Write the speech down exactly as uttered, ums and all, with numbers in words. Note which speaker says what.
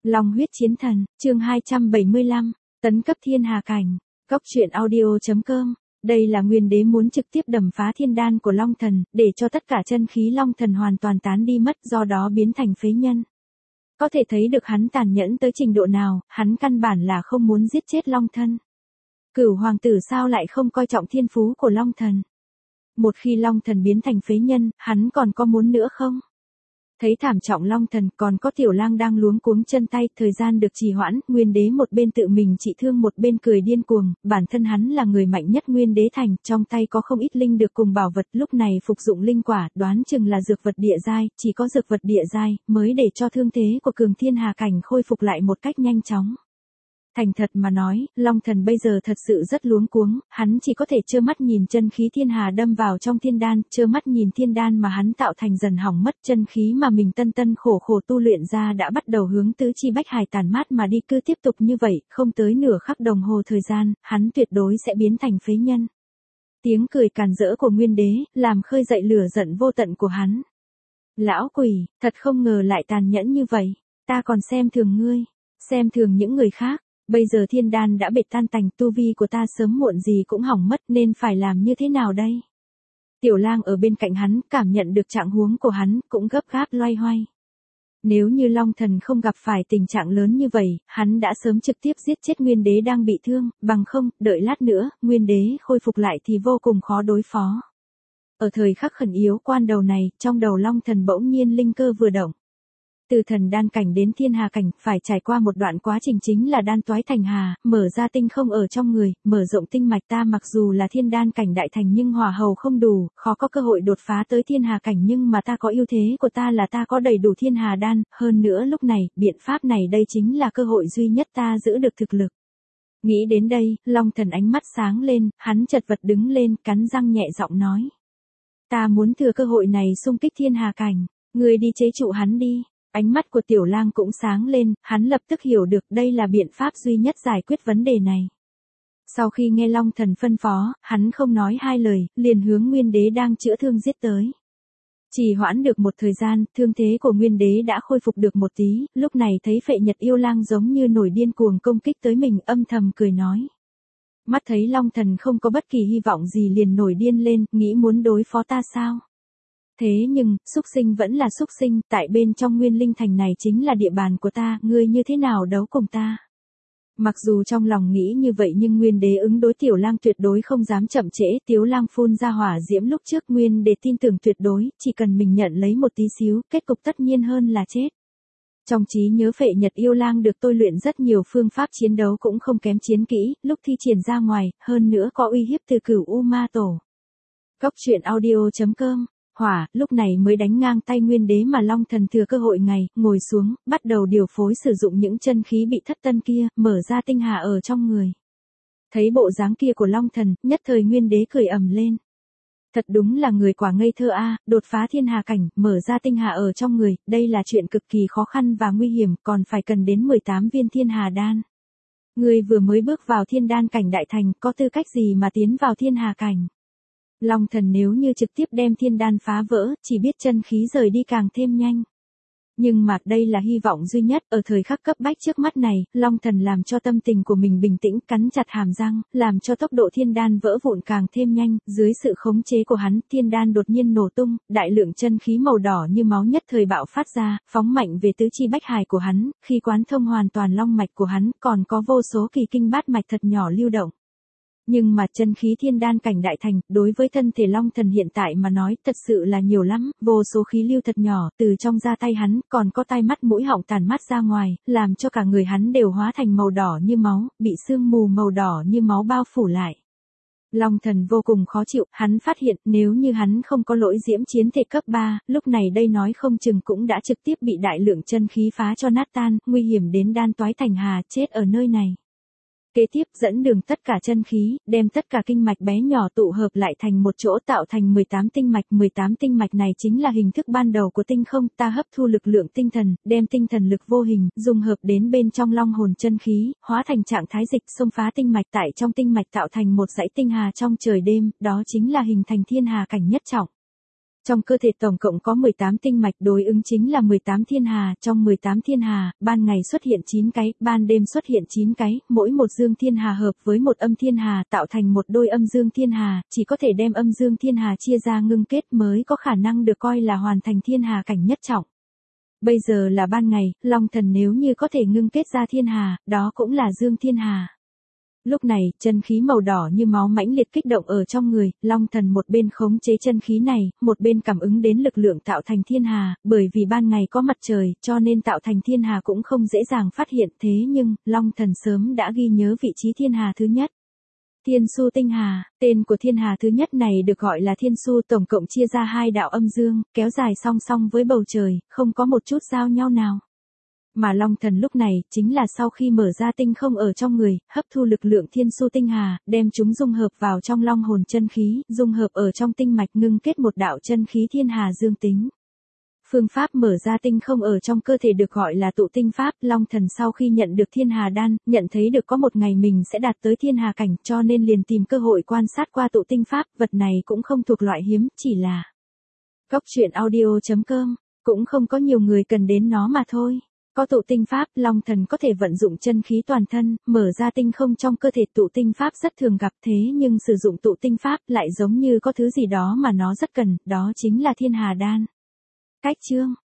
Speaker 1: Long huyết chiến thần, chương hai trăm bảy mươi lăm, tấn cấp thiên hà cảnh. Góc truyện audio chấm com. Đây là nguyên đế muốn trực tiếp đầm phá thiên đan của Long Thần, để cho tất cả chân khí Long Thần hoàn toàn tán đi mất, do đó biến thành phế nhân. Có thể thấy được hắn tàn nhẫn tới trình độ nào, hắn căn bản là không muốn giết chết Long Thân. Cửu hoàng tử sao lại không coi trọng thiên phú của Long Thần? Một khi Long Thần biến thành phế nhân, hắn còn có muốn nữa không? Thấy thảm trọng Long Thần, còn có Tiểu Lang đang luống cuống chân tay, thời gian được trì hoãn, Nguyên Đế một bên tự mình trị thương một bên cười điên cuồng, bản thân hắn là người mạnh nhất Nguyên Đế thành, trong tay có không ít linh được cùng bảo vật, lúc này phục dụng linh quả, đoán chừng là dược vật địa giai, chỉ có dược vật địa giai mới để cho thương thế của Cường Thiên Hà cảnh khôi phục lại một cách nhanh chóng. Thành thật mà nói, Long Thần bây giờ thật sự rất luống cuống, hắn chỉ có thể trơ mắt nhìn chân khí thiên hà đâm vào trong thiên đan, trơ mắt nhìn thiên đan mà hắn tạo thành dần hỏng mất, chân khí mà mình tân tân khổ khổ tu luyện ra đã bắt đầu hướng tứ chi bách hải tàn mát mà đi, cứ tiếp tục như vậy, không tới nửa khắc đồng hồ thời gian, hắn tuyệt đối sẽ biến thành phế nhân. Tiếng cười càn rỡ của Nguyên Đế, làm khơi dậy lửa giận vô tận của hắn. Lão quỷ, thật không ngờ lại tàn nhẫn như vậy, ta còn xem thường ngươi, xem thường những người khác. Bây giờ thiên đan đã bệt tan tành, tu vi của ta sớm muộn gì cũng hỏng mất, nên phải làm như thế nào đây? Tiểu Lang ở bên cạnh hắn, cảm nhận được trạng huống của hắn, cũng gấp gáp loay hoay. Nếu như Long Thần không gặp phải tình trạng lớn như vậy, hắn đã sớm trực tiếp giết chết Nguyên Đế đang bị thương, bằng không, đợi lát nữa, Nguyên Đế khôi phục lại thì vô cùng khó đối phó. Ở thời khắc khẩn yếu quan đầu này, trong đầu Long Thần bỗng nhiên linh cơ vừa động. Từ thần đan cảnh đến thiên hà cảnh, phải trải qua một đoạn quá trình chính là đan toái thành hà, mở ra tinh không ở trong người, mở rộng tinh mạch ta mặc dù là thiên đan cảnh đại thành nhưng hỏa hầu không đủ, khó có cơ hội đột phá tới thiên hà cảnh nhưng mà ta có ưu thế của ta là ta có đầy đủ thiên hà đan, hơn nữa lúc này, biện pháp này đây chính là cơ hội duy nhất ta giữ được thực lực. Nghĩ đến đây, Long Thần ánh mắt sáng lên, hắn chật vật đứng lên, cắn răng nhẹ giọng nói. Ta muốn thừa cơ hội này xung kích thiên hà cảnh, ngươi đi chế trụ hắn đi. Ánh mắt của Tiểu Lang cũng sáng lên, hắn lập tức hiểu được đây là biện pháp duy nhất giải quyết vấn đề này. Sau khi nghe Long Thần phân phó, hắn không nói hai lời, liền hướng Nguyên Đế đang chữa thương giết tới. Trì hoãn được một thời gian, thương thế của Nguyên Đế đã khôi phục được một tí, lúc này thấy Phệ Nhật Yêu Lang giống như nổi điên cuồng công kích tới mình, âm thầm cười nói. Mắt thấy Long Thần không có bất kỳ hy vọng gì liền nổi điên lên, nghĩ muốn đối phó ta sao? Thế nhưng, xúc sinh vẫn là xúc sinh, tại bên trong Nguyên Linh Thành này chính là địa bàn của ta, ngươi như thế nào đấu cùng ta? Mặc dù trong lòng nghĩ như vậy nhưng Nguyên Đế ứng đối Tiểu Lang tuyệt đối không dám chậm trễ, Tiểu Lang phun ra hỏa diễm lúc trước Nguyên Đế tin tưởng tuyệt đối, chỉ cần mình nhận lấy một tí xíu, kết cục tất nhiên hơn là chết. Trong trí nhớ Phệ Nhật Yêu Lang được tôi luyện rất nhiều phương pháp chiến đấu cũng không kém chiến kỹ, lúc thi triển ra ngoài, hơn nữa có uy hiếp từ Cửu U Ma Tổ. Góc truyện audio chấm com. Hỏa, lúc này mới đánh ngang tay Nguyên Đế mà Long Thần thừa cơ hội ngày, ngồi xuống, bắt đầu điều phối sử dụng những chân khí bị thất tân kia, mở ra tinh hà ở trong người. Thấy bộ dáng kia của Long Thần, nhất thời Nguyên Đế cười ầm lên. Thật đúng là người quả ngây thơ a, đột phá thiên hà cảnh, mở ra tinh hà ở trong người, đây là chuyện cực kỳ khó khăn và nguy hiểm, còn phải cần đến mười tám viên thiên hà đan. Người vừa mới bước vào thiên đan cảnh đại thành, có tư cách gì mà tiến vào thiên hà cảnh? Long Thần nếu như trực tiếp đem thiên đan phá vỡ, chỉ biết chân khí rời đi càng thêm nhanh. Nhưng mà đây là hy vọng duy nhất, ở thời khắc cấp bách trước mắt này, Long Thần làm cho tâm tình của mình bình tĩnh, cắn chặt hàm răng, làm cho tốc độ thiên đan vỡ vụn càng thêm nhanh, dưới sự khống chế của hắn, thiên đan đột nhiên nổ tung, đại lượng chân khí màu đỏ như máu nhất thời bạo phát ra, phóng mạnh về tứ chi bách hải của hắn, khi quán thông hoàn toàn long mạch của hắn, còn có vô số kỳ kinh bát mạch thật nhỏ lưu động. Nhưng mà chân khí thiên đan cảnh đại thành, đối với thân thể Long Thần hiện tại mà nói, thật sự là nhiều lắm, vô số khí lưu thật nhỏ, từ trong da tay hắn, còn có tai mắt mũi họng tàn mắt ra ngoài, làm cho cả người hắn đều hóa thành màu đỏ như máu, bị sương mù màu đỏ như máu bao phủ lại. Long Thần vô cùng khó chịu, hắn phát hiện, nếu như hắn không có lỗi diễm chiến thể cấp ba, lúc này đây nói không chừng cũng đã trực tiếp bị đại lượng chân khí phá cho nát tan, nguy hiểm đến đan toái thành hà, chết ở nơi này. Kế tiếp dẫn đường tất cả chân khí, đem tất cả kinh mạch bé nhỏ tụ hợp lại thành một chỗ tạo thành mười tám tinh mạch. mười tám tinh mạch này chính là hình thức ban đầu của tinh không, ta hấp thu lực lượng tinh thần, đem tinh thần lực vô hình, dung hợp đến bên trong long hồn chân khí, hóa thành trạng thái dịch xông phá tinh mạch tại trong tinh mạch tạo thành một dãy tinh hà trong trời đêm, đó chính là hình thành thiên hà cảnh nhất trọng. Trong cơ thể tổng cộng có mười tám tinh mạch, đối ứng chính là mười tám thiên hà, trong mười tám thiên hà, ban ngày xuất hiện chín cái, ban đêm xuất hiện chín cái, mỗi một dương thiên hà hợp với một âm thiên hà tạo thành một đôi âm dương thiên hà, chỉ có thể đem âm dương thiên hà chia ra ngưng kết mới có khả năng được coi là hoàn thành thiên hà cảnh nhất trọng. Bây giờ là ban ngày, Long Thần nếu như có thể ngưng kết ra thiên hà, đó cũng là dương thiên hà. Lúc này, chân khí màu đỏ như máu mãnh liệt kích động ở trong người, Long Thần một bên khống chế chân khí này, một bên cảm ứng đến lực lượng tạo thành thiên hà, bởi vì ban ngày có mặt trời, cho nên tạo thành thiên hà cũng không dễ dàng phát hiện, thế nhưng, Long Thần sớm đã ghi nhớ vị trí thiên hà thứ nhất. Thiên Su Tinh Hà, tên của thiên hà thứ nhất này được gọi là Thiên Su, tổng cộng chia ra hai đạo âm dương, kéo dài song song với bầu trời, không có một chút giao nhau nào. Mà Long Thần lúc này, chính là sau khi mở ra tinh không ở trong người, hấp thu lực lượng Thiên Su Tinh Hà, đem chúng dung hợp vào trong long hồn chân khí, dung hợp ở trong tinh mạch ngưng kết một đạo chân khí thiên hà dương tính. Phương pháp mở ra tinh không ở trong cơ thể được gọi là tụ tinh pháp, Long Thần sau khi nhận được thiên hà đan, nhận thấy được có một ngày mình sẽ đạt tới thiên hà cảnh, cho nên liền tìm cơ hội quan sát qua tụ tinh pháp, vật này cũng không thuộc loại hiếm, chỉ là Góc truyện audio chấm com, cũng không có nhiều người cần đến nó mà thôi. Có tụ tinh pháp, Long Thần có thể vận dụng chân khí toàn thân, mở ra tinh không trong cơ thể. Tụ tinh pháp rất thường gặp, thế nhưng sử dụng tụ tinh pháp lại giống như có thứ gì đó mà nó rất cần, đó chính là thiên hà đan. Cách chương